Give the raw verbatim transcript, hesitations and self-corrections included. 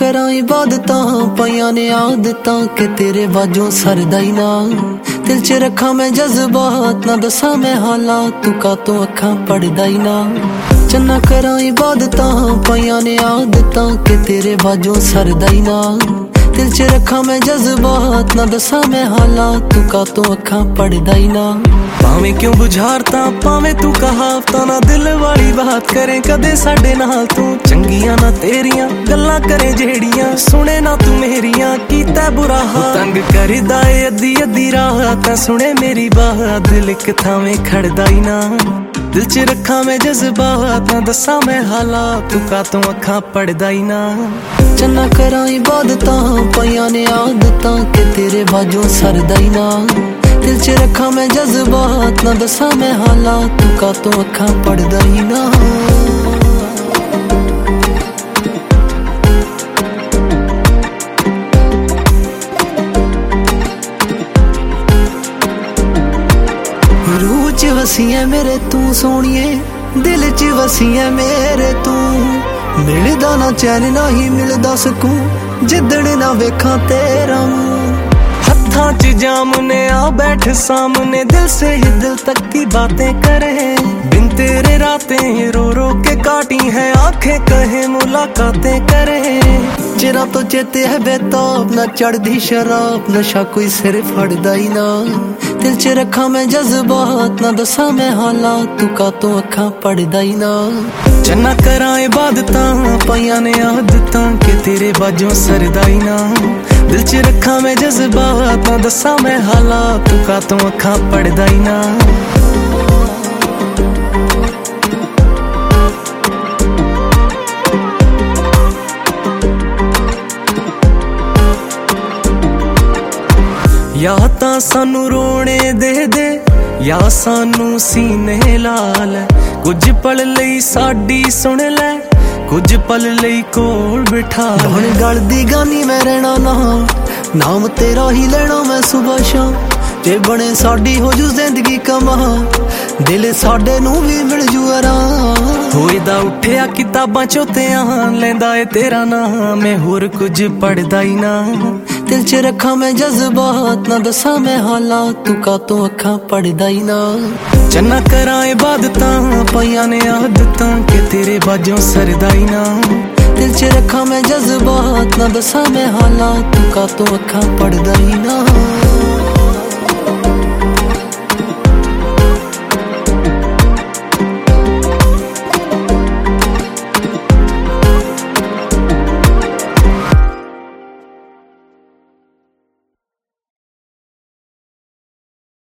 करा इबादतां पईयां ने आदतां के तेरे बाजों सरदा ही ना। दिल च रखा मैं जज्बात ना दसा मैं हालात तू कातों अखां पढ़दा ही ना। चन्ना करा इबादतां पईयां ने आदतां के तेरे बाजों सरदा ही ना। दिल च रखा मैं जज्बात ना दसा मैं हालात तू कातों अखां पढ़दा ही ना। भावें क्यों बुझारता भावें तू कहावता ना दिल वाली बात करे कदे साडे नाल तू। चंगियां ना तेरियां गल्लां करे जेड़ियां सुने ना तू मेरियां कीता बुरा हाल। तंग करदा ए अद्धी अद्धी रात सुने मेरी बात दिल इक थावें खड़दा ही ना। दिल च रखा मैं जज्बात ना दसा मैं हालात तू कातों अखां पढ़दा ही ना। चन्ना करा इबादतां पईयां ने आदतां के तेरे बाजों सरदा ही ना। दिल च रखा मैं जज्बात ना दसा मैं हालात तू कातों अखां पढ़दा ही ना। रूह च वसी है मेरे तू सोनिए दिल च वसी है मेरे तू। मिलदा ना चैन ना ही मिलदा सकूं जिदड़ ना वेखां तेरा मुंह। हत्थां च जाम ने आ बैठ सामने दिल से ही दिल तक की बातें करे। बिन तेरे रातें रो रो के काटी है आंखें कहे मुलाकातें करे। चिरा तो चेते है बेताब ना चढ़दी शराब नशा कोई सिर फड़दा ही ना। दिल च रखा मैं जज्बात ना दसा मैं हालात तू कातों अखां पढ़दा ही ना। चन्ना करा इबादतां पईयां ने आदतां के तेरे बाजों सरदा ही ना। दिल च रखा मैं जज्बात ना दसा मैं हालात तू कातों अखां पढ़दा ही ना। या तां सानू रोने दे दे या सानू सीने लाल। कुछ पल लई साडी सुन लै कुछ पल लई कोल बिठा। हुण गलदी गानी मैं रहना ना नाम तेरा ही लेना मैं सुबह शाम। जे बने साडी हो जू जिंदगी कमा दिल साडे नू भी मिल जू आराम। होएदा उठिया किताबां चों ध्यान लैंदा ए तेरा नाम मैं होर कुछ पढ़दा ही ना। दिल च रखा मैं जज्बात ना दसा मैं हालात तू कातों अखां पढ़दा ही ना। चन्ना करा इबादतां पईयां ने आदतां के तेरे बाजों सरदा ही ना। दिल च रखा मैं जज्बात ना दसा मैं हालात तू कातों अखां पढ़दा ही ना।